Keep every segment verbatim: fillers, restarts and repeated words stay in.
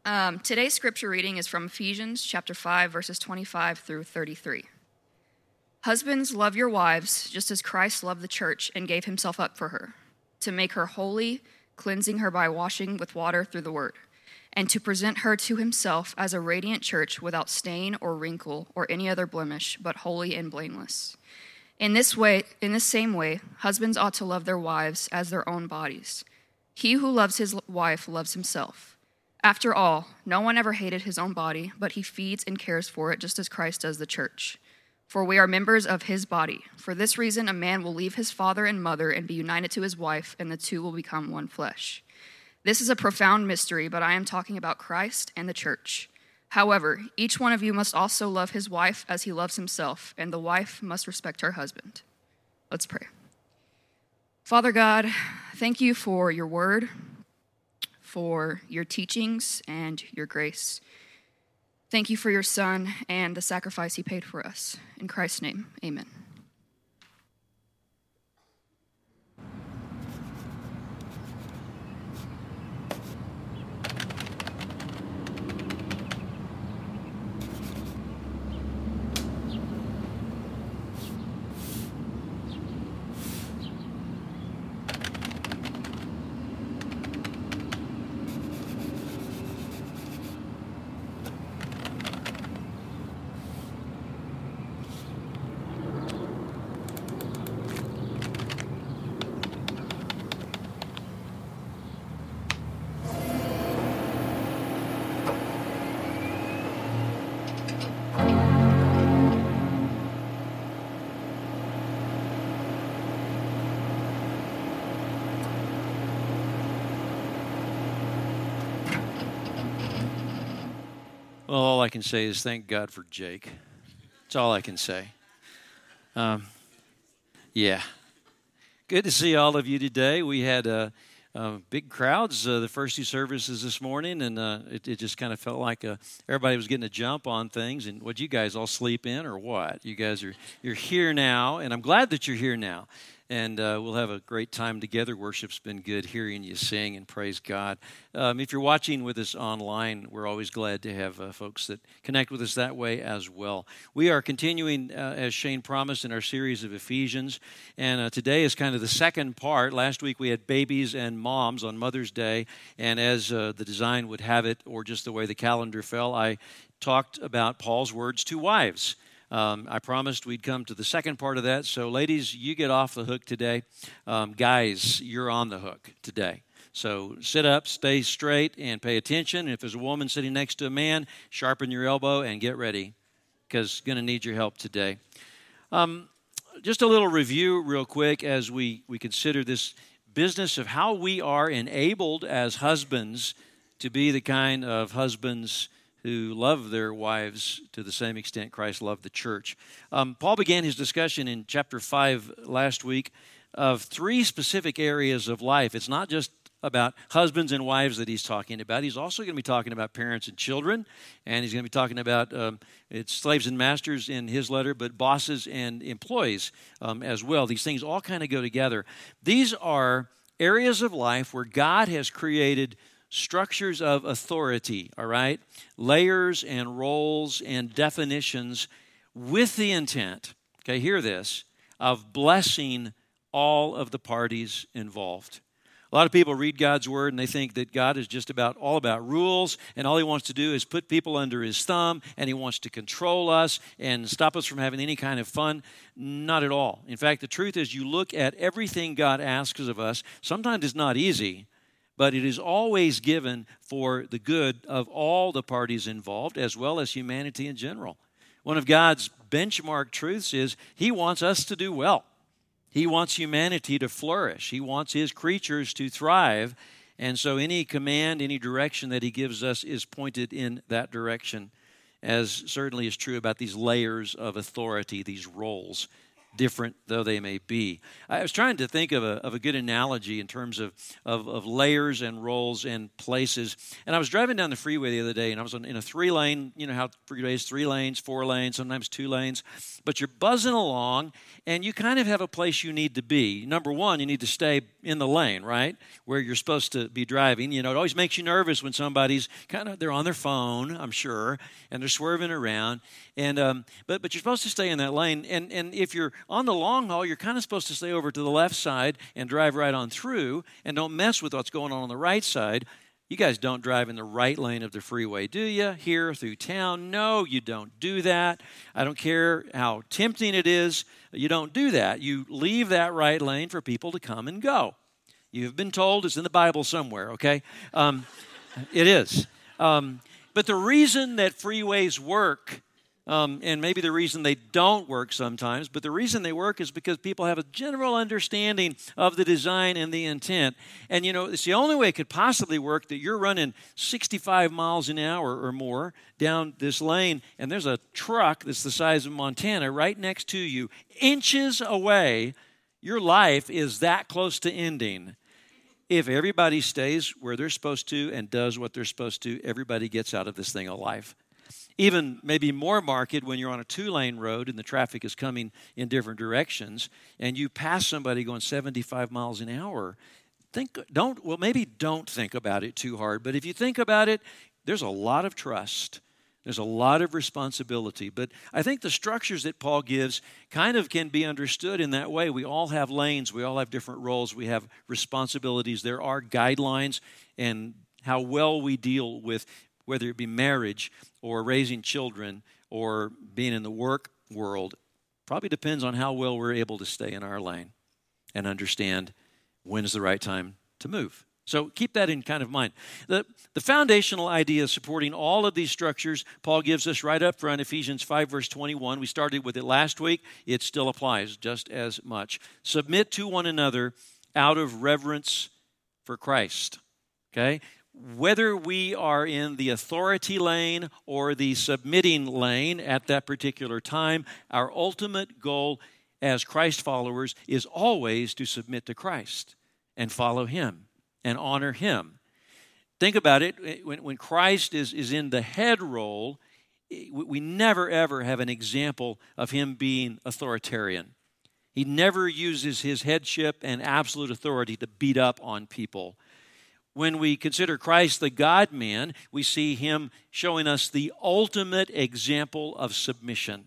Um, today's scripture reading is from Ephesians chapter five, verses twenty-five through thirty-three. Husbands, love your wives, just as Christ loved the church and gave himself up for her, to make her holy, cleansing her by washing with water through the word, and to present her to himself as a radiant church without stain or wrinkle or any other blemish, but holy and blameless. In this way, in this same way, husbands ought to love their wives as their own bodies. He who loves his wife loves himself. After all, no one ever hated his own body, but he feeds and cares for it just as Christ does the church. For we are members of his body. For this reason, a man will leave his father and mother and be united to his wife, and the two will become one flesh. This is a profound mystery, but I am talking about Christ and the church. However, each one of you must also love his wife as he loves himself, and the wife must respect her husband. Let's pray. Father God, thank you for your word, for your teachings and your grace. Thank you for your Son and the sacrifice he paid for us. In Christ's name, amen. Well, all I can say is thank God for Jake. That's all I can say. Um, yeah. Good to see all of you today. We had uh, uh, big crowds uh, the first two services this morning, and uh, it, it just kind of felt like uh, everybody was getting a jump on things. And what, you guys all sleep in or what? You guys are you're here now, and I'm glad that you're here now. And uh, we'll have a great time together. Worship's been good, hearing you sing and praise God. Um, if you're watching with us online, we're always glad to have uh, folks that connect with us that way as well. We are continuing, uh, as Shane promised, in our series of Ephesians. And uh, today is kind of the second part. Last week we had babies and moms on Mother's Day. And as uh, the design would have it, or just the way the calendar fell, I talked about Paul's words to wives. Um, I promised we'd come to the second part of that. So, ladies, you get off the hook today. Um, guys, you're on the hook today. So sit up, stay straight, and pay attention. If there's a woman sitting next to a man, sharpen your elbow and get ready, because going to need your help today. Um, just a little review real quick as we, we consider this business of how we are enabled as husbands to be the kind of husbands who love their wives to the same extent Christ loved the church. Um, Paul began his discussion in chapter five last week of three specific areas of life. It's not just about husbands and wives that he's talking about. He's also going to be talking about parents and children, and he's going to be talking about um, it's slaves and masters in his letter, but bosses and employees um, as well. These things all kind of go together. These are areas of life where God has created structures of authority, all right? Layers and roles and definitions with the intent, okay, hear this, of blessing all of the parties involved. A lot of people read God's word and they think that God is just about all about rules, and all he wants to do is put people under his thumb, and he wants to control us and stop us from having any kind of fun. Not at all. In fact, the truth is, you look at everything God asks of us, sometimes it's not easy, but it is always given for the good of all the parties involved, as well as humanity in general. One of God's benchmark truths is he wants us to do well. He wants humanity to flourish. He wants his creatures to thrive. And so any command, any direction that he gives us is pointed in that direction, as certainly is true about these layers of authority, these roles different though they may be. I was trying to think of a, of a good analogy in terms of, of, of layers and roles and places. And I was driving down the freeway the other day, and I was on, in a three-lane, you know how freeways, three lanes, four lanes, sometimes two lanes. But you're buzzing along, and you kind of have a place you need to be. Number one, you need to stay in the lane, right, where you're supposed to be driving. You know, it always makes you nervous when somebody's kind of, they're on their phone, I'm sure, and they're swerving around. And um, but but you're supposed to stay in that lane. And and if you're on the long haul, you're kind of supposed to stay over to the left side and drive right on through, and don't mess with what's going on on the right side. You guys don't drive in the right lane of the freeway, do you? Here through town? No, you don't do that. I don't care how tempting it is. You don't do that. You leave that right lane for people to come and go. You've been told. It's in the Bible somewhere, okay? Um, it is. Um, but the reason that freeways work, Um, and maybe the reason they don't work sometimes, but the reason they work is because people have a general understanding of the design and the intent. And, you know, it's the only way it could possibly work that you're running sixty-five miles an hour or more down this lane, and there's a truck that's the size of Montana right next to you, inches away. Your life is that close to ending. If everybody stays where they're supposed to and does what they're supposed to, everybody gets out of this thing alive. Even maybe more marked when you're on a two-lane road and the traffic is coming in different directions and you pass somebody going seventy-five miles an hour. Think, don't, well, maybe don't think about it too hard, but if you think about it, there's a lot of trust. There's a lot of responsibility. But I think the structures that Paul gives kind of can be understood in that way. We all have lanes. We all have different roles. We have responsibilities. There are guidelines, and how well we deal with whether it be marriage or raising children or being in the work world, probably depends on how well we're able to stay in our lane and understand when's the right time to move. So keep that in kind of mind. The, the foundational idea supporting all of these structures, Paul gives us right up front, Ephesians five, verse twenty-one. We started with it last week. It still applies just as much. Submit to one another out of reverence for Christ. Okay? Whether we are in the authority lane or the submitting lane at that particular time, our ultimate goal as Christ followers is always to submit to Christ and follow Him and honor Him. Think about it. When, when Christ is, is in the head role, we never, ever have an example of Him being authoritarian. He never uses His headship and absolute authority to beat up on people. When we consider Christ the God-man, we see Him showing us the ultimate example of submission.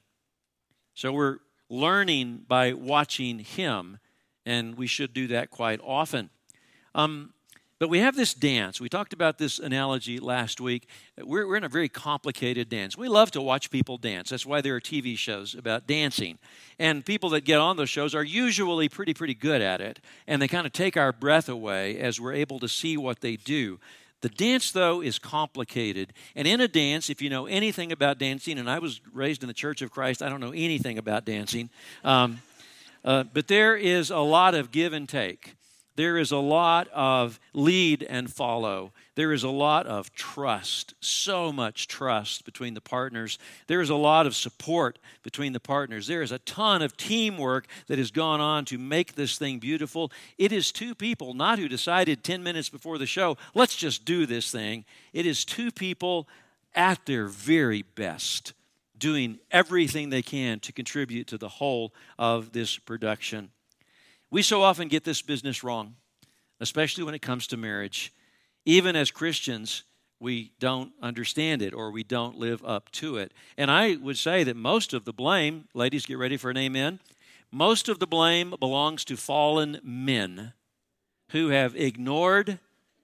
So we're learning by watching Him, and we should do that quite often. Um, but we have this dance. We talked about this analogy last week. We're, we're in a very complicated dance. We love to watch people dance. That's why there are T V shows about dancing. And people that get on those shows are usually pretty, pretty good at it. And they kind of take our breath away as we're able to see what they do. The dance, though, is complicated. And in a dance, if you know anything about dancing, and I was raised in the Church of Christ, I don't know anything about dancing. Um, uh, but there is a lot of give and take. There is a lot of lead and follow. There is a lot of trust, so much trust between the partners. There is a lot of support between the partners. There is a ton of teamwork that has gone on to make this thing beautiful. It is two people, not who decided ten minutes before the show, let's just do this thing. It is two people at their very best, doing everything they can to contribute to the whole of this production. We so often get this business wrong, especially when it comes to marriage. Even as Christians, we don't understand it or we don't live up to it. And I would say that most of the blame, ladies, get ready for an amen, most of the blame belongs to fallen men who have ignored,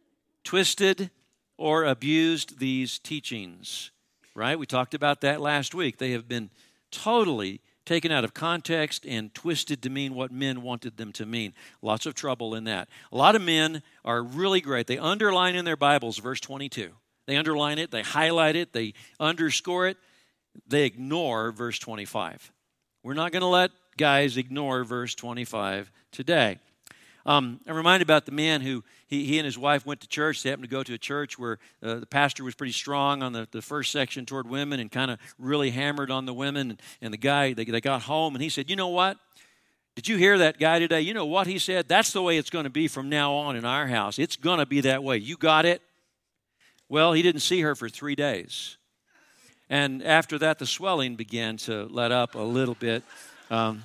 twisted, or abused these teachings, right? We talked about that last week. They have been totally taken out of context and twisted to mean what men wanted them to mean. Lots of trouble in that. A lot of men are really great. They underline in their Bibles verse twenty-two. They underline it, they highlight it, they underscore it. They ignore verse twenty-five. We're not going to let guys ignore verse twenty-five today. Um, I'm reminded about the man who, he, he and his wife went to church. They happened to go to a church where uh, the pastor was pretty strong on the, the first section toward women and kind of really hammered on the women. And, and the guy, they, they got home and he said, you know what? Did you hear that guy today? You know what he said? That's the way it's going to be from now on in our house. It's going to be that way. You got it? Well, he didn't see her for three days. And after that, the swelling began to let up a little bit. Um,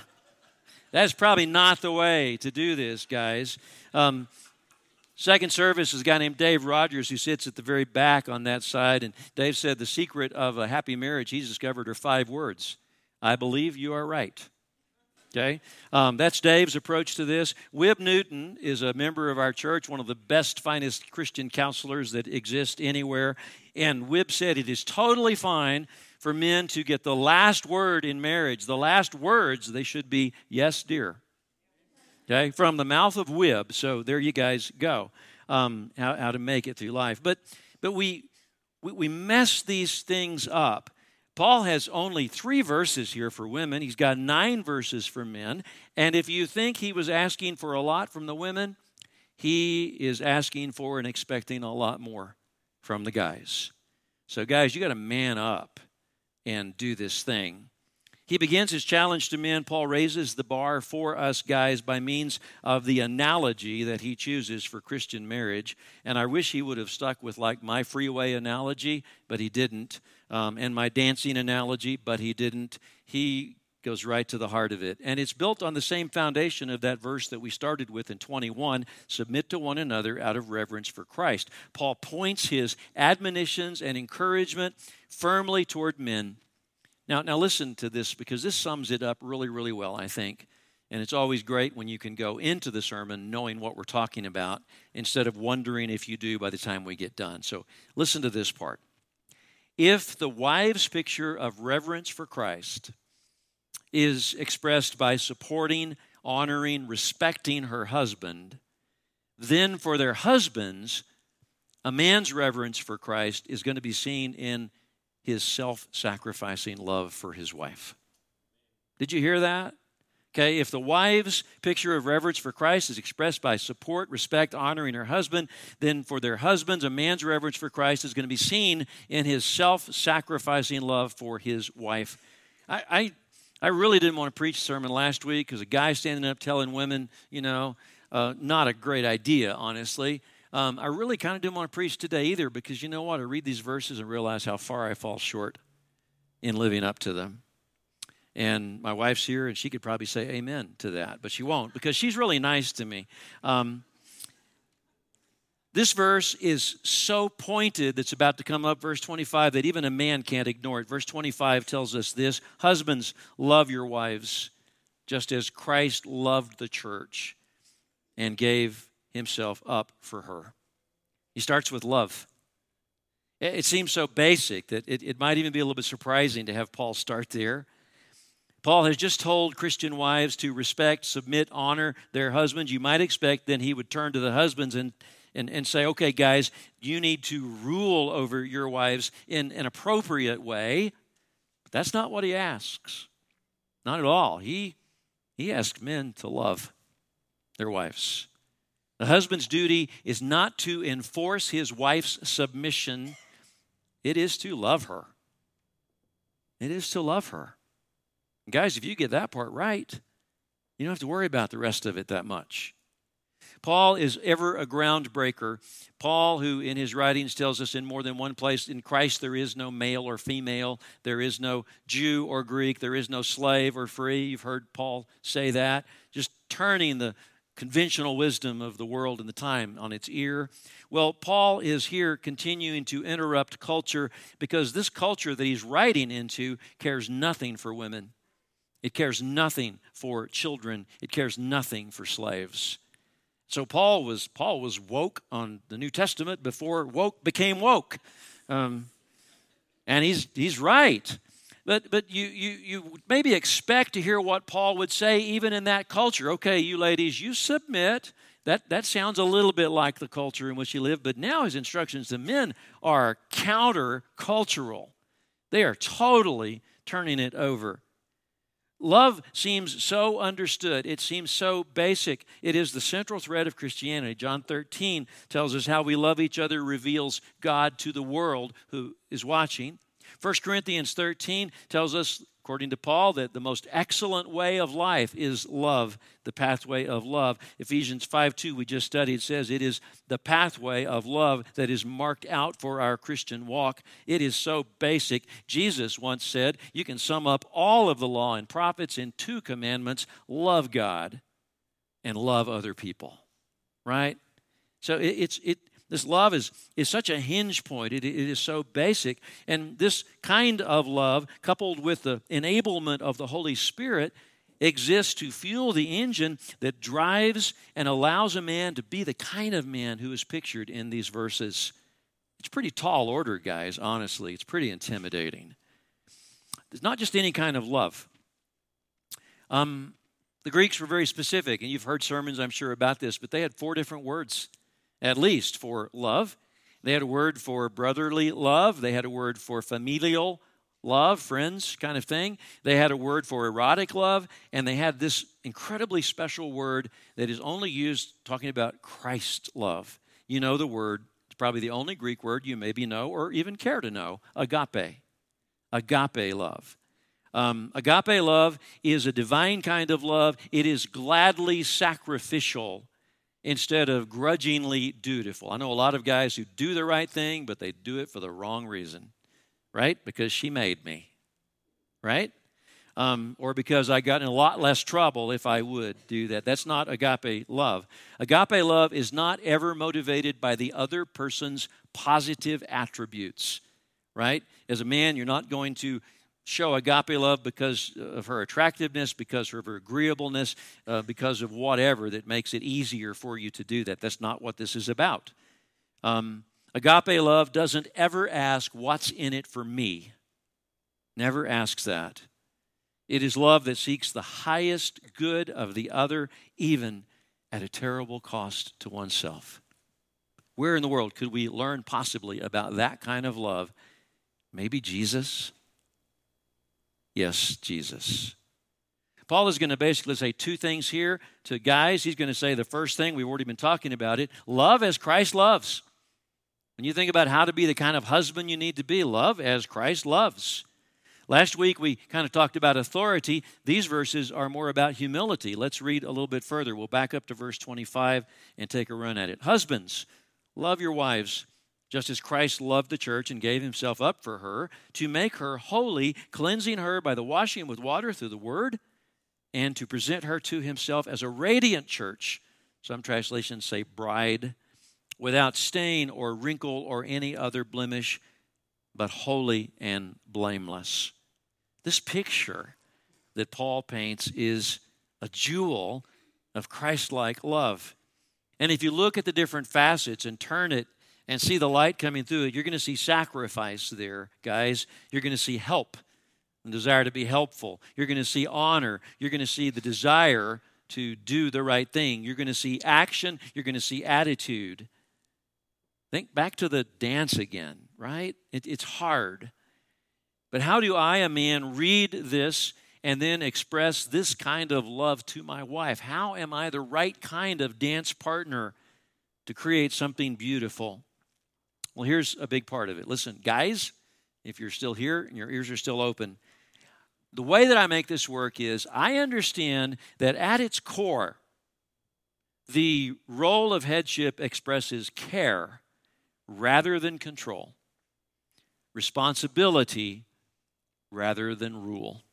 that's probably not the way to do this, guys. Um, second service is a guy named Dave Rogers who sits at the very back on that side. And Dave said the secret of a happy marriage he's discovered are five words. I believe you are right. Okay, um, that's Dave's approach to this. Wib Newton is a member of our church, one of the best, finest Christian counselors that exist anywhere. And Wib said it is totally fine for men to get the last word in marriage. The last words, they should be, yes, dear. Okay, from the mouth of Wib. So there you guys go, um, how, how to make it through life. But but we, we we mess these things up. Paul has only three verses here for women. He's got nine verses for men. And if you think he was asking for a lot from the women, he is asking for and expecting a lot more from the guys. So guys, you got to man up and do this thing. He begins his challenge to men. Paul raises the bar for us guys by means of the analogy that he chooses for Christian marriage. And I wish he would have stuck with like my freeway analogy, but he didn't. Um, and my dancing analogy, but he didn't. He goes right to the heart of it. And it's built on the same foundation of that verse that we started with in twenty-one, submit to one another out of reverence for Christ. Paul points his admonitions and encouragement firmly toward men. Now, now listen to this, because this sums it up really, really well, I think. And it's always great when you can go into the sermon knowing what we're talking about instead of wondering if you do by the time we get done. So listen to this part. If the wife's picture of reverence for Christ is expressed by supporting, honoring, respecting her husband, then for their husbands, a man's reverence for Christ is going to be seen in his self-sacrificing love for his wife. Did you hear that? Okay, if the wife's picture of reverence for Christ is expressed by support, respect, honoring her husband, then for their husbands, a man's reverence for Christ is going to be seen in his self-sacrificing love for his wife. I, I, I really didn't want to preach a sermon last week because a guy standing up telling women, you know, uh, not a great idea, honestly. Um, I really kind of didn't want to preach today either because you know what? I read these verses and realize how far I fall short in living up to them. And my wife's here, and she could probably say amen to that, but she won't because she's really nice to me. Um, this verse is so pointed that's about to come up, verse twenty-five, that even a man can't ignore it. Verse twenty-five tells us this: husbands, love your wives, just as Christ loved the church and gave himself up for her. He starts with love. It seems so basic that it, it might even be a little bit surprising to have Paul start there. Paul has just told Christian wives to respect, submit, honor their husbands. You might expect then he would turn to the husbands and, and, and say, okay, guys, you need to rule over your wives in an appropriate way. But that's not what he asks. Not at all. He, he asks men to love their wives. The husband's duty is not to enforce his wife's submission. It is to love her. It is to love her. Guys, if you get that part right, you don't have to worry about the rest of it that much. Paul is ever a groundbreaker. Paul, who in his writings tells us in more than one place, in Christ there is no male or female, there is no Jew or Greek, there is no slave or free. You've heard Paul say that, just turning the conventional wisdom of the world and the time on its ear. Well, Paul is here continuing to interrupt culture because this culture that he's writing into cares nothing for women. It cares nothing for children. It cares nothing for slaves. So Paul was Paul was woke on the New Testament before woke became woke, um, and he's he's right. But but you you you maybe expect to hear what Paul would say even in that culture. Okay, you ladies, you submit. That that sounds a little bit like the culture in which you live. But now his instructions to men are counter-cultural. They are totally turning it over. Love seems so understood. It seems so basic. It is the central thread of Christianity. John thirteen tells us how we love each other reveals God to the world who is watching. First Corinthians thirteen tells us according to Paul, that the most excellent way of life is love, the pathway of love. Ephesians five two, we just studied, says it is the pathway of love that is marked out for our Christian walk. It is so basic. Jesus once said, you can sum up all of the law and prophets in two commandments: love God and love other people, right? So it, it's it. This love is, is such a hinge point. It, it is so basic. And this kind of love, coupled with the enablement of the Holy Spirit, exists to fuel the engine that drives and allows a man to be the kind of man who is pictured in these verses. It's pretty tall order, guys, honestly. It's pretty intimidating. It's not just any kind of love. Um, the Greeks were very specific, and you've heard sermons, I'm sure, about this, but they had four different words, at least, for love. They had a word for brotherly love. They had a word for familial love, friends kind of thing. They had a word for erotic love. And they had this incredibly special word that is only used talking about Christ love. You know the word. It's probably the only Greek word you maybe know or even care to know. Agape. Agape love. Um, agape love is a divine kind of love. It is gladly sacrificial instead of grudgingly dutiful. I know a lot of guys who do the right thing, but they do it for the wrong reason, right? Because she made me, right? Um, or because I got in a lot less trouble if I would do that. That's not agape love. Agape love is not ever motivated by the other person's positive attributes, right? As a man, you're not going to show agape love because of her attractiveness, because of her agreeableness, uh, because of whatever that makes it easier for you to do that. That's not what this is about. Um, agape love doesn't ever ask, what's in it for me? Never asks that. It is love that seeks the highest good of the other, even at a terrible cost to oneself. Where in the world could we learn possibly about that kind of love? Maybe Jesus? Yes, Jesus. Paul is going to basically say two things here to guys. He's going to say the first thing, we've already been talking about it, love as Christ loves. When you think about how to be the kind of husband you need to be, love as Christ loves. Last week we kind of talked about authority. These verses are more about humility. Let's read a little bit further. We'll back up to verse twenty-five and take a run at it. Husbands, love your wives, just as Christ loved the church and gave himself up for her, to make her holy, cleansing her by the washing with water through the word, and to present her to himself as a radiant church. Some translations say bride, without stain or wrinkle or any other blemish, but holy and blameless. This picture that Paul paints is a jewel of Christ-like love. And if you look at the different facets and turn it and see the light coming through it, you're going to see sacrifice there, guys. You're going to see help and desire to be helpful. You're going to see honor. You're going to see the desire to do the right thing. You're going to see action. You're going to see attitude. Think back to the dance again, right? It, it's hard. But how do I, a man, read this and then express this kind of love to my wife? How am I the right kind of dance partner to create something beautiful? Well, here's a big part of it. Listen, guys, if you're still here and your ears are still open, the way that I make this work is I understand that at its core, the role of headship expresses care rather than control, responsibility rather than rule.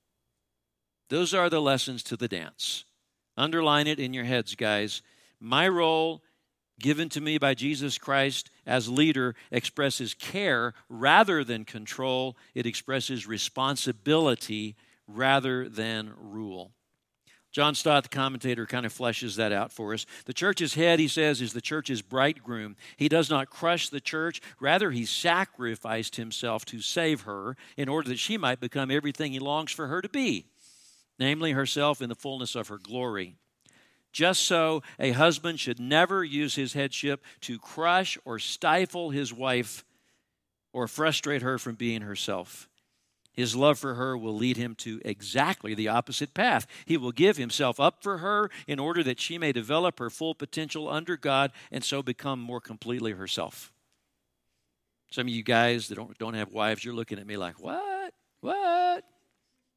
Those are the lessons to the dance. Underline it in your heads, guys. My role given to me by Jesus Christ as leader expresses care rather than control. It expresses responsibility rather than rule. John Stott, the commentator, kind of fleshes that out for us. The church's head, he says, is the church's bridegroom. He does not crush the church. Rather, he sacrificed himself to save her in order that she might become everything he longs for her to be, namely herself in the fullness of her glory. Just so, a husband should never use his headship to crush or stifle his wife or frustrate her from being herself. His love for her will lead him to exactly the opposite path. He will give himself up for her in order that she may develop her full potential under God and so become more completely herself. Some of you guys that don't, don't have wives, you're looking at me like, what? What?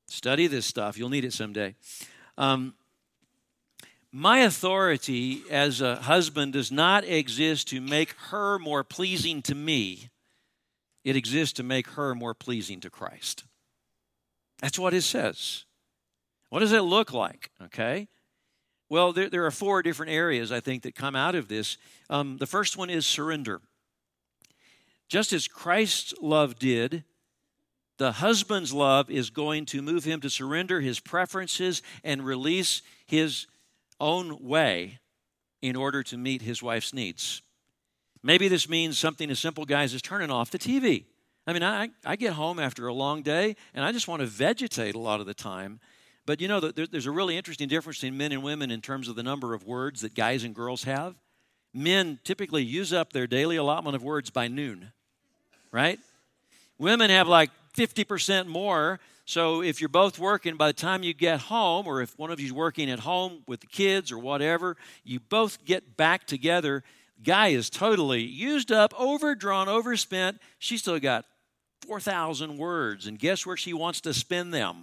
Study this stuff. You'll need it someday. Um, my authority as a husband does not exist to make her more pleasing to me. It exists to make her more pleasing to Christ. That's what it says. What does it look like? Okay. Well, there, there are four different areas, I think, that come out of this. Um, the first one is surrender. Just as Christ's love did, the husband's love is going to move him to surrender his preferences and release his own way in order to meet his wife's needs. Maybe this means something as simple, guys, as turning off the T V. I mean, I, I get home after a long day, and I just want to vegetate a lot of the time. But you know, there's a really interesting difference between men and women in terms of the number of words that guys and girls have. Men typically use up their daily allotment of words by noon, right? Women have like fifty percent more. So if you're both working, by the time you get home, or if one of you's working at home with the kids or whatever, you both get back together. Guy is totally used up, overdrawn, overspent. She's still got four thousand words, and guess where she wants to spend them?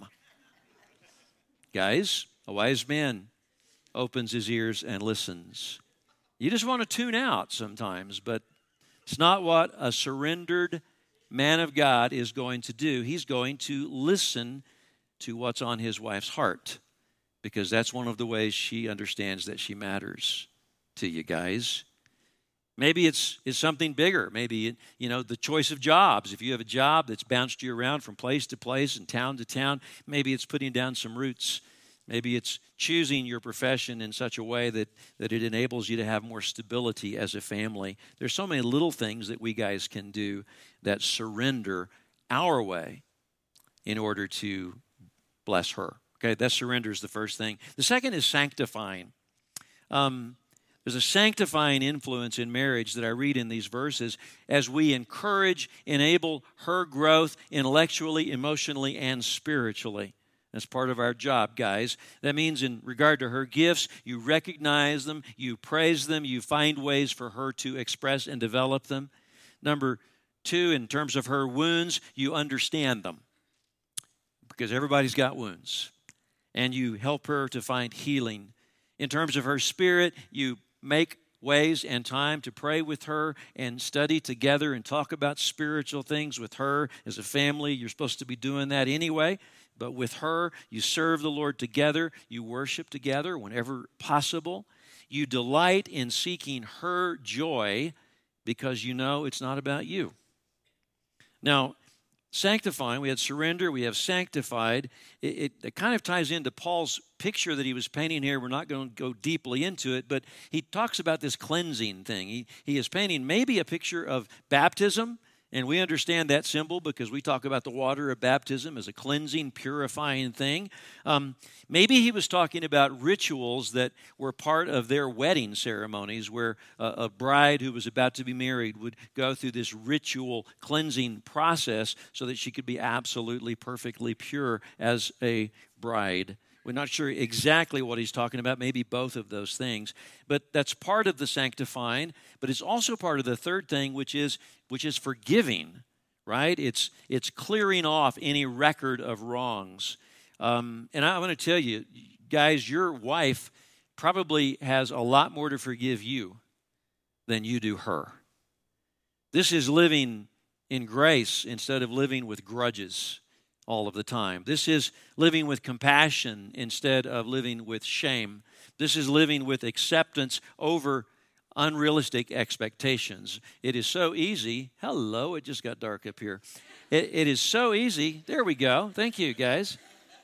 Guys, a wise man opens his ears and listens. You just want to tune out sometimes, but it's not what a surrendered man of God is going to do. He's going to listen to what's on his wife's heart, because that's one of the ways she understands that she matters to you guys. Maybe it's, it's something bigger. Maybe, you know, the choice of jobs. If you have a job that's bounced you around from place to place and town to town, maybe it's putting down some roots. Maybe it's choosing your profession in such a way that, that it enables you to have more stability as a family. There's so many little things that we guys can do that surrender our way in order to bless her. Okay, that surrender is the first thing. The second is sanctifying. Um, There's a sanctifying influence in marriage that I read in these verses as we encourage, enable her growth intellectually, emotionally, and spiritually. That's part of our job, guys. That means in regard to her gifts, you recognize them, you praise them, you find ways for her to express and develop them. Number two, in terms of her wounds, you understand them, because everybody's got wounds, and you help her to find healing. In terms of her spirit, you make ways and time to pray with her and study together and talk about spiritual things with her. As a family, you're supposed to be doing that anyway. But with her, you serve the Lord together. You worship together whenever possible. You delight in seeking her joy because you know it's not about you. Now, sanctifying, we had surrender, we have sanctified. It, it, it kind of ties into Paul's picture that he was painting here. We're not going to go deeply into it, but he talks about this cleansing thing. He, he is painting maybe a picture of baptism, and we understand that symbol because we talk about the water of baptism as a cleansing, purifying thing. Um, maybe he was talking about rituals that were part of their wedding ceremonies, where a, a bride who was about to be married would go through this ritual cleansing process so that she could be absolutely, perfectly pure as a bride. We're not sure exactly what he's talking about, maybe both of those things. But that's part of the sanctifying, but it's also part of the third thing, which is which is forgiving, right? It's it's clearing off any record of wrongs. Um, and I want to tell you, guys, your wife probably has a lot more to forgive you than you do her. This is living in grace instead of living with grudges all of the time. This is living with compassion instead of living with shame. This is living with acceptance over unrealistic expectations. It is so easy. Hello, it just got dark up here. It, it is so easy. There we go. Thank you, guys.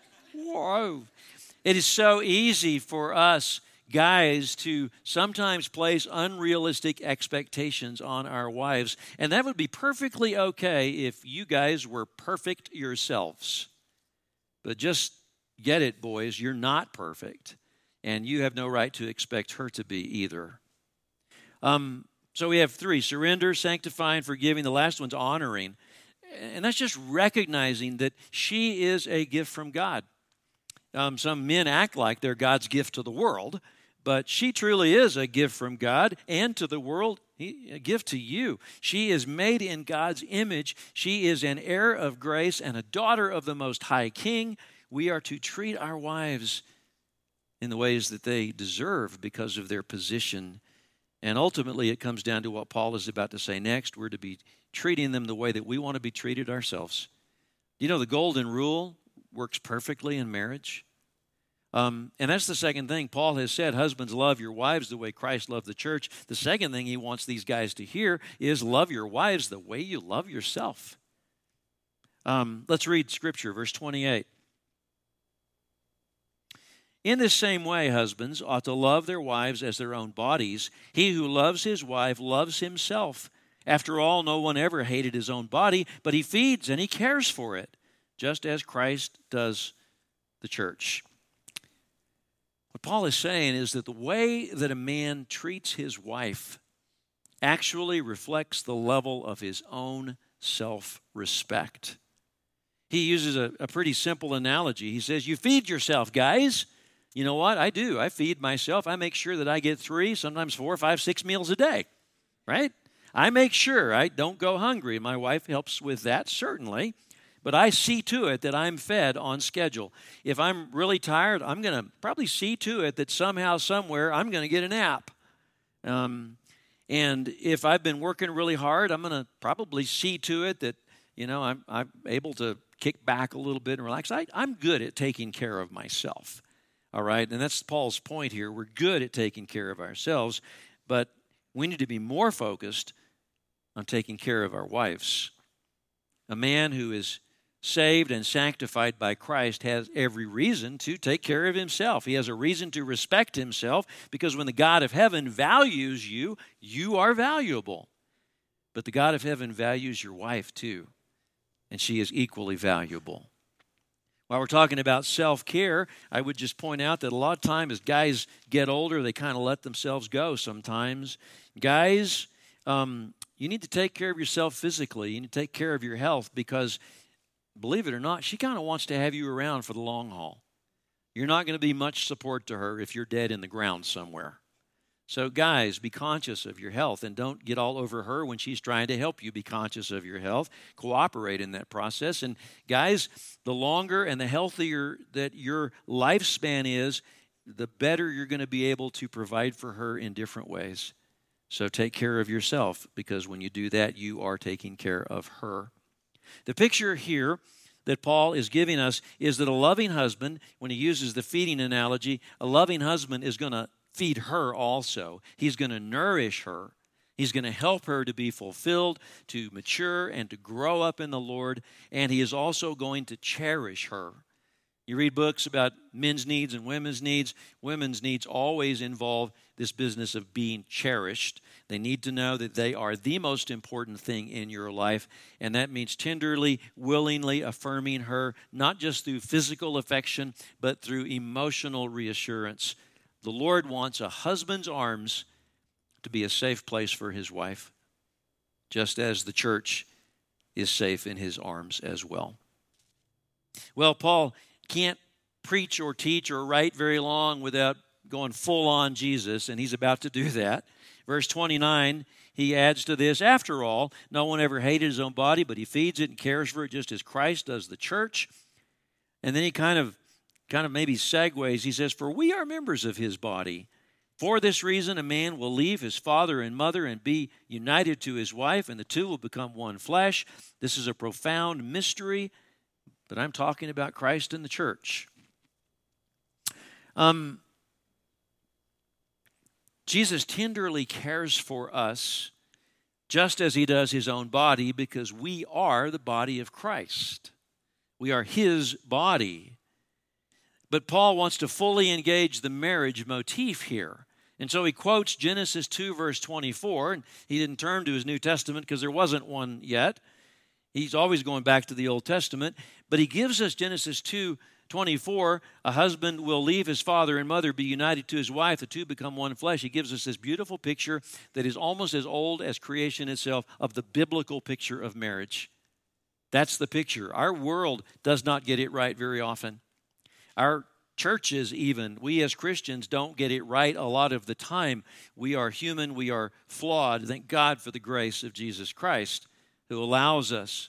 Whoa. It is so easy for us guys to sometimes place unrealistic expectations on our wives, and that would be perfectly okay if you guys were perfect yourselves. But just get it, boys, you're not perfect, and you have no right to expect her to be either. Um, so we have three: surrender, sanctifying, forgiving. The last one's honoring, and that's just recognizing that she is a gift from God. Um, some men act like they're God's gift to the world, but she truly is a gift from God and to the world, a gift to you. She is made in God's image. She is an heir of grace and a daughter of the Most High King. we are to treat our wives in the ways that they deserve because of their position. And ultimately, it comes down to what Paul is about to say next. We're to be treating them the way that we want to be treated ourselves. You know, the golden rule works perfectly in marriage. Um, and that's the second thing. Paul has said, husbands, love your wives the way Christ loved the church. The second thing he wants these guys to hear is love your wives the way you love yourself. Um, let's read Scripture, verse twenty-eight. In this same way, husbands ought to love their wives as their own bodies. He who loves his wife loves himself. After all, no one ever hated his own body, but he feeds and he cares for it, just as Christ does the church. What Paul is saying is that the way that a man treats his wife actually reflects the level of his own self-respect. He uses a, a pretty simple analogy. He says, you feed yourself, guys. You know what? I do. I feed myself. I make sure that I get three, sometimes four, five, six meals a day, right? I make sure I don't go hungry. My wife helps with that, certainly. But I see to it that I'm fed on schedule. If I'm really tired, I'm going to probably see to it that somehow, somewhere, I'm going to get a nap. Um, and if I've been working really hard, I'm going to probably see to it that, you know, I'm, I'm able to kick back a little bit and relax. I, I'm good at taking care of myself, all right? And that's Paul's point here. We're good at taking care of ourselves, but we need to be more focused on taking care of our wives. A man who is saved and sanctified by Christ has every reason to take care of himself. He has a reason to respect himself because when the God of heaven values you, you are valuable. But the God of heaven values your wife too, and she is equally valuable. While we're talking about self-care, I would just point out that a lot of times as guys get older, they kind of let themselves go sometimes. Guys, um, you need to take care of yourself physically. You need to take care of your health because believe it or not, she kind of wants to have you around for the long haul. You're not going to be much support to her if you're dead in the ground somewhere. So guys, be conscious of your health and don't get all over her when she's trying to help you. Be conscious of your health. Cooperate in that process. And guys, the longer and the healthier that your lifespan is, the better you're going to be able to provide for her in different ways. So take care of yourself because when you do that, you are taking care of her. The picture here that Paul is giving us is that a loving husband, when he uses the feeding analogy, a loving husband is going to feed her also. He's going to nourish her. He's going to help her to be fulfilled, to mature, and to grow up in the Lord. And he is also going to cherish her. You read books about men's needs and women's needs. Women's needs always involve this business of being cherished. They need to know that they are the most important thing in your life, and that means tenderly, willingly affirming her, not just through physical affection, but through emotional reassurance. The Lord wants a husband's arms to be a safe place for his wife, just as the church is safe in his arms as well. Well, Paul can't preach or teach or write very long without going full on Jesus, and he's about to do that. Verse twenty-nine, he adds to this, after all, no one ever hated his own body, but he feeds it and cares for it just as Christ does the church. And then he kind of, kind of maybe segues. He says, for we are members of his body. For this reason, a man will leave his father and mother and be united to his wife, and the two will become one flesh. This is a profound mystery, but I'm talking about Christ and the church. Um, Jesus tenderly cares for us just as he does his own body because we are the body of Christ. We are his body. But Paul wants to fully engage the marriage motif here. And so he quotes Genesis two, verse twenty-four, and he didn't turn to his New Testament because there wasn't one yet. He's always going back to the Old Testament. But he gives us Genesis two twenty-four, a husband will leave his father and mother, be united to his wife, the two become one flesh. He gives us this beautiful picture that is almost as old as creation itself of the biblical picture of marriage. That's the picture. Our world does not get it right very often. Our churches even, we as Christians don't get it right a lot of the time. We are human, we are flawed. Thank God for the grace of Jesus Christ who allows us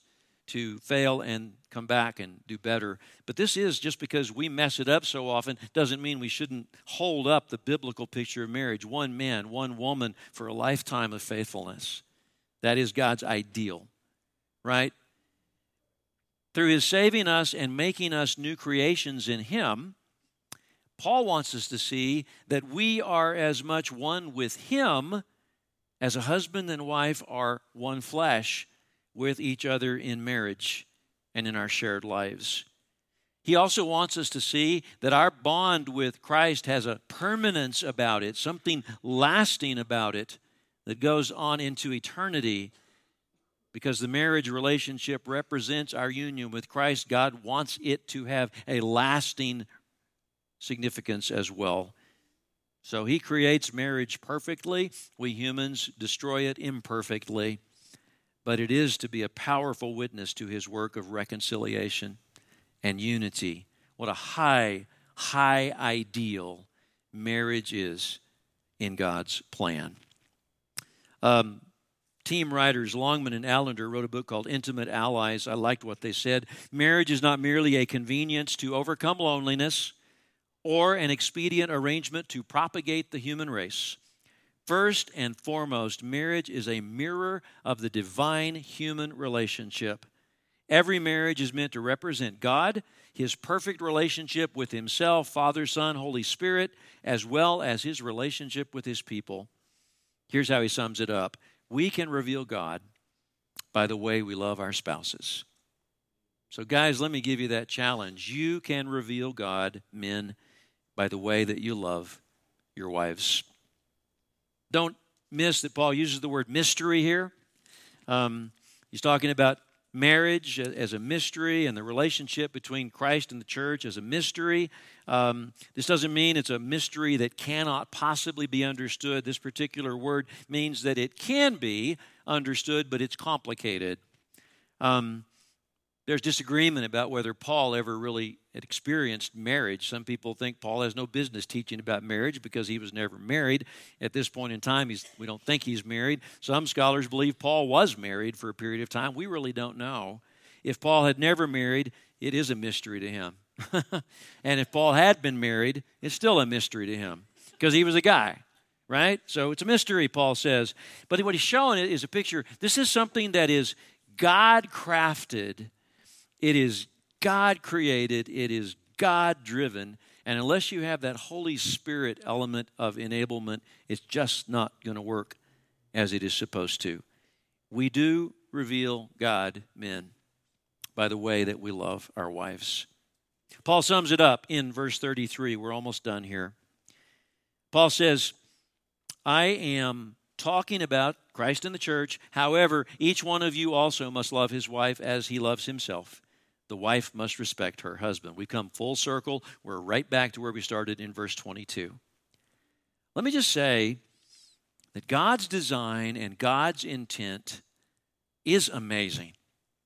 to fail and come back and do better. But this is just because we mess it up so often doesn't mean we shouldn't hold up the biblical picture of marriage. One man, one woman for a lifetime of faithfulness. That is God's ideal, right? Through his saving us and making us new creations in him, Paul wants us to see that we are as much one with him as a husband and wife are one flesh with each other in marriage and in our shared lives. He also wants us to see that our bond with Christ has a permanence about it, something lasting about it that goes on into eternity. Because the marriage relationship represents our union with Christ, God wants it to have a lasting significance as well. So he creates marriage perfectly. We humans destroy it imperfectly. But it is to be a powerful witness to his work of reconciliation and unity. What a high, high ideal marriage is in God's plan. Um, team writers Longman and Allender wrote a book called Intimate Allies. I liked what they said. Marriage is not merely a convenience to overcome loneliness or an expedient arrangement to propagate the human race. First and foremost, marriage is a mirror of the divine human relationship. Every marriage is meant to represent God, his perfect relationship with himself, Father, Son, Holy Spirit, as well as his relationship with his people. Here's how he sums it up. We can reveal God by the way we love our spouses. So guys, let me give you that challenge. You can reveal God, men, by the way that you love your wives. Don't miss that Paul uses the word mystery here. Um, he's talking about marriage as a mystery and the relationship between Christ and the church as a mystery. Um, this doesn't mean it's a mystery that cannot possibly be understood. This particular word means that it can be understood, but it's complicated. Um, there's disagreement about whether Paul ever really had experienced marriage. Some people think Paul has no business teaching about marriage because he was never married. At this point in time, he's, we don't think he's married. Some scholars believe Paul was married for a period of time. We really don't know. If Paul had never married, it is a mystery to him. And if Paul had been married, it's still a mystery to him because he was a guy, right? So it's a mystery, Paul says. But what he's showing is a picture. This is something that is God-crafted. It is God-created, it is God-driven, and unless you have that Holy Spirit element of enablement, it's just not going to work as it is supposed to. We do reveal God, men, by the way that we love our wives. Paul sums it up in verse thirty-three. We're almost done here. Paul says, I am talking about Christ and the church. However, each one of you also must love his wife as he loves himself. The wife must respect her husband. We come full circle. We're right back to where we started in verse twenty-two. Let me just say that God's design and God's intent is amazing.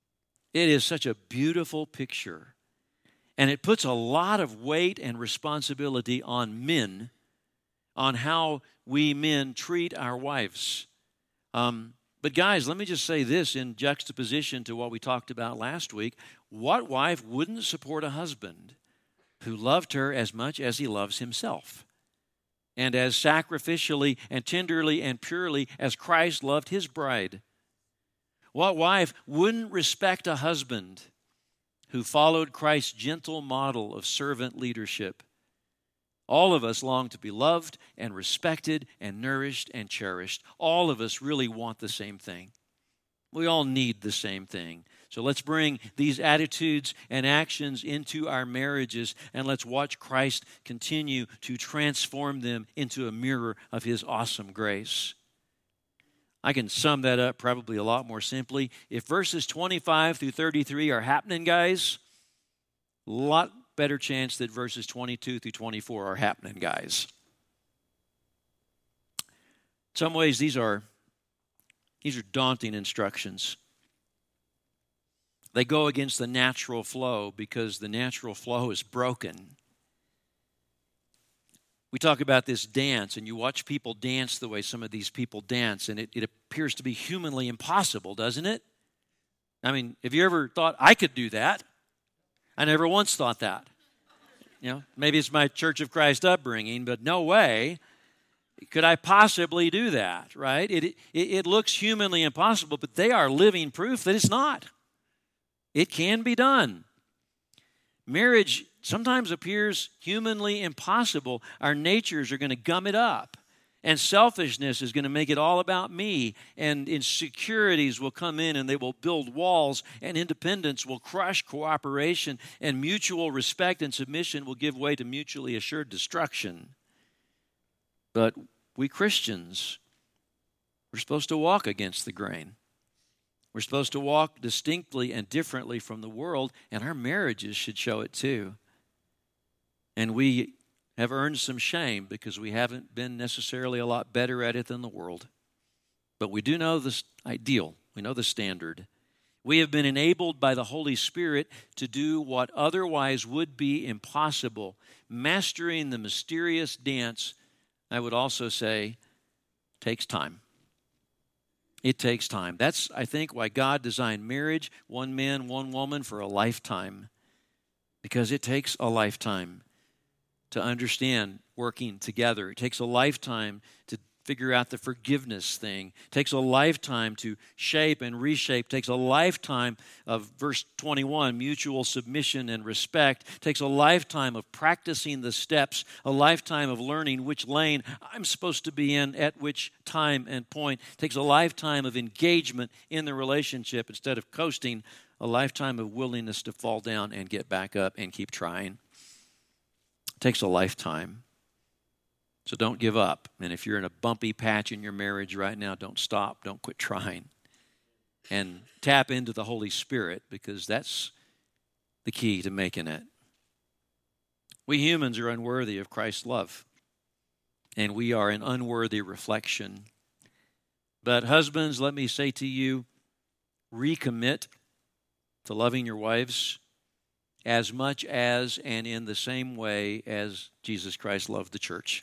It is such a beautiful picture. And it puts a lot of weight and responsibility on men, on how we men treat our wives. Um, but guys, let me just say this in juxtaposition to what we talked about last week. What wife wouldn't support a husband who loved her as much as he loves himself, and as sacrificially and tenderly and purely as Christ loved his bride? What wife wouldn't respect a husband who followed Christ's gentle model of servant leadership? All of us long to be loved and respected and nourished and cherished. All of us really want the same thing. We all need the same thing. So let's bring these attitudes and actions into our marriages, and let's watch Christ continue to transform them into a mirror of his awesome grace. I can sum that up probably a lot more simply. If verses twenty-five through thirty-three are happening, guys, a lot better chance that verses twenty-two through twenty-four are happening, guys. In some ways, these are, these are daunting instructions. They go against the natural flow because the natural flow is broken. We talk about this dance, and you watch people dance the way some of these people dance, and it, it appears to be humanly impossible, doesn't it? I mean, have you ever thought I could do that? I never once thought that. You know, maybe it's my Church of Christ upbringing, but no way could I possibly do that, right? It, it, it looks humanly impossible, but they are living proof that it's not. It can be done. Marriage sometimes appears humanly impossible. Our natures are going to gum it up. And selfishness is going to make it all about me. And insecurities will come in and they will build walls. And independence will crush cooperation. And mutual respect and submission will give way to mutually assured destruction. But we Christians, we're supposed to walk against the grain. We're supposed to walk distinctly and differently from the world. And our marriages should show it too. And we have earned some shame because we haven't been necessarily a lot better at it than the world. But we do know the ideal. We know the standard. We have been enabled by the Holy Spirit to do what otherwise would be impossible. Mastering the mysterious dance, I would also say, takes time. It takes time. That's, I think, why God designed marriage, one man, one woman, for a lifetime. Because it takes a lifetime to understand working together. It takes a lifetime to figure out the forgiveness thing. It takes a lifetime to shape and reshape. It takes a lifetime of, verse twenty-one, mutual submission and respect. It takes a lifetime of practicing the steps, a lifetime of learning which lane I'm supposed to be in at which time and point. It takes a lifetime of engagement in the relationship instead of coasting, a lifetime of willingness to fall down and get back up and keep trying. It takes a lifetime. So don't give up. And if you're in a bumpy patch in your marriage right now, don't stop. Don't quit trying. And tap into the Holy Spirit, because that's the key to making it. We humans are unworthy of Christ's love. And we are an unworthy reflection. But husbands, let me say to you, recommit to loving your wives as much as and in the same way as Jesus Christ loved the church.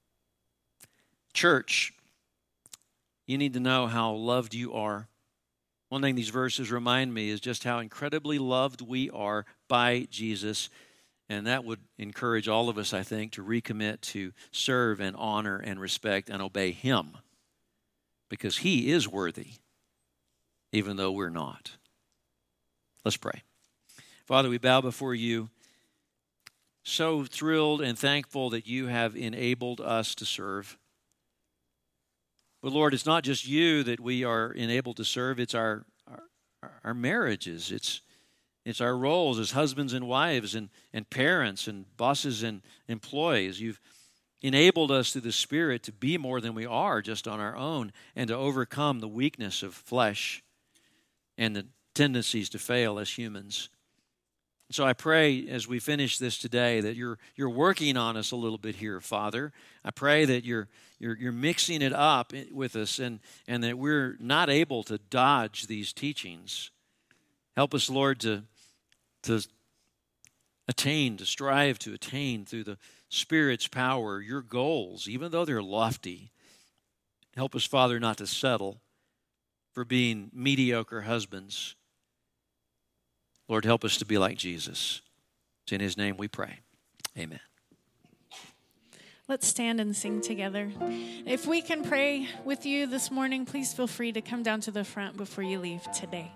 Church, you need to know how loved you are. One thing these verses remind me is just how incredibly loved we are by Jesus. And that would encourage all of us, I think, to recommit to serve and honor and respect and obey Him. Because He is worthy, even though we're not. Let's pray. Father, we bow before you, so thrilled and thankful that you have enabled us to serve. But Lord, it's not just you that we are enabled to serve, it's our our, our marriages, it's it's our roles as husbands and wives and, and parents and bosses and employees. You've enabled us through the Spirit to be more than we are just on our own and to overcome the weakness of flesh and the tendencies to fail as humans. So I pray as we finish this today that you're you're working on us a little bit here, Father. I pray that you're you're you're mixing it up with us and, and that we're not able to dodge these teachings. Help us, Lord, to, to attain, to strive to attain through the Spirit's power, your goals, even though they're lofty. Help us, Father, not to settle for being mediocre husbands. Lord, help us to be like Jesus. It's in His name we pray. Amen. Let's stand and sing together. If we can pray with you this morning, please feel free to come down to the front before you leave today.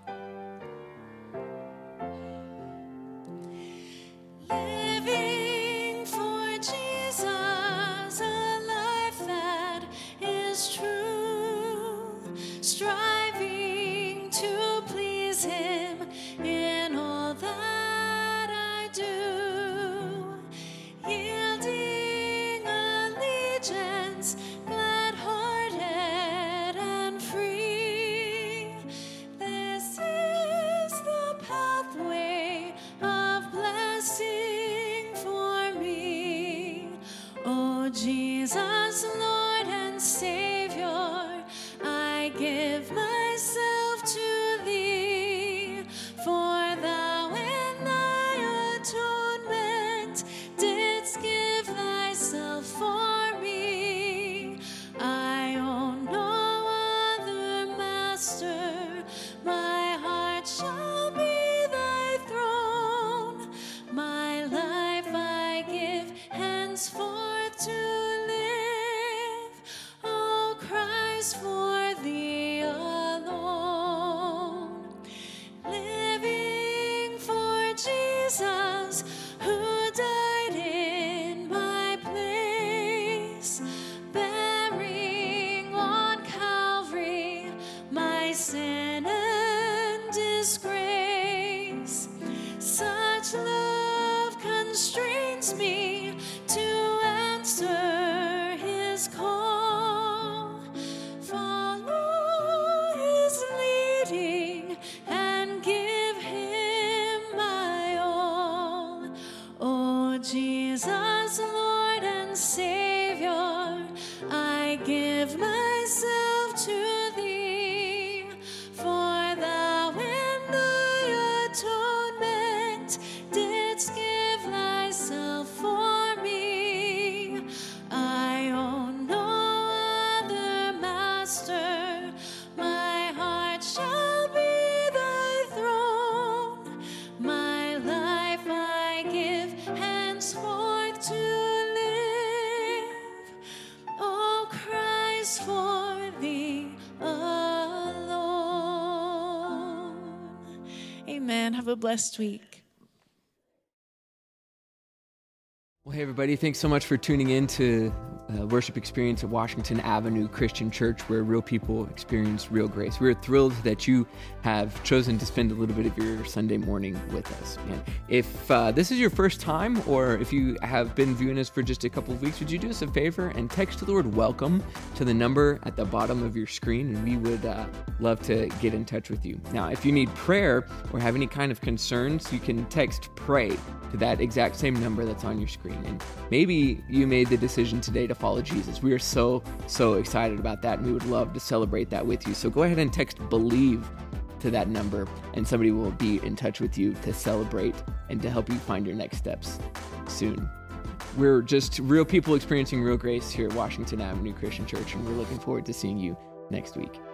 Living for Jesus, a life that is true, striving to please Him in all that I do, yielding allegiance, glad-hearted and free. This is the pathway of blessing. Jesus, Lord and Savior, I give myself to thee, for thou in thy atonement didst give thyself for me. I own no other master, my heart shall be thy throne, my life I give henceforth to live, O Christ, for thee alone. Amen. Have a blessed week. Well, hey, everybody. Thanks so much for tuning in to uh, worship experience at Washington Avenue Christian Church, where real people experience real grace. We're thrilled that you have chosen to spend a little bit of your Sunday morning with us. And if uh, this is your first time, or if you have been viewing us for just a couple of weeks, would you do us a favor and text the word welcome to the number at the bottom of your screen, and we would uh, love to get in touch with you. Now, if you need prayer or have any kind of concerns, you can text pray to that exact same number that's on your screen. And maybe you made the decision today to follow Jesus. We are so, so excited about that, and we would love to celebrate that with you. So go ahead and text believe to that number, and somebody will be in touch with you to celebrate and to help you find your next steps soon. We're just real people experiencing real grace here at Washington Avenue Christian Church, and we're looking forward to seeing you next week.